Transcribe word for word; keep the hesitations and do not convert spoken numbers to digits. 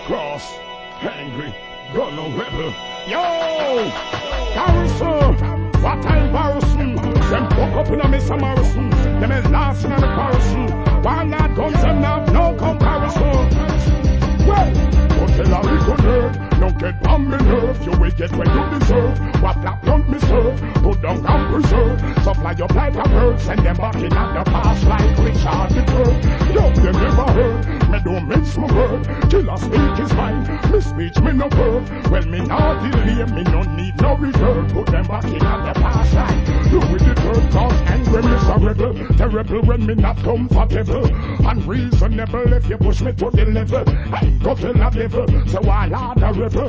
cross, angry, gun no rebel. Yo, Garrison, what I embarrassing. Them fuck up in a Mister Morrison. Them is last in a comparison. While that guns them have no comparison. Well, don't tell a little nerd. Don't get on me nerve. You will get what you deserve. What black don't me serve. Put down and preserve. Supply your like a bird. Send them back in at the past like Richard the Third. Yo, they never heard. Me don't mince my word. Killer speak is fine. Me speech me no curve. Well, me not delay. Me no need no return. Put them back in at the past like. You with the third cause angry miserable. Terrible when me not comfortable. Unreasonable if you push me to the level. I ain't got to the devil. So I love the rebel.